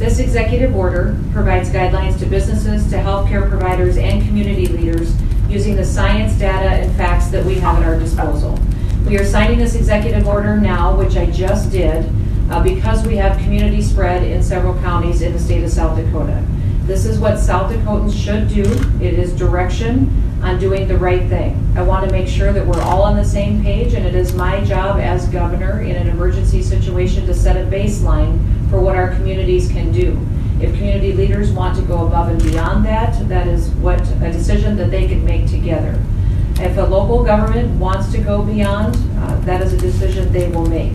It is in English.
This executive order provides guidelines to businesses, to healthcare providers, and community leaders using the science, data, and facts that we have at our disposal. We are signing this executive order now, which I just did, because we have community spread in several counties in the state of South Dakota. This is what South Dakotans should do. It is direction on doing the right thing. I want to make sure that we're all on the same page, and it is my job as governor in an emergency situation to set a baseline for what our communities can do. If community leaders want to go above and beyond that, that is what a decision that they can make together. If a local government wants to go beyond, that is a decision they will make.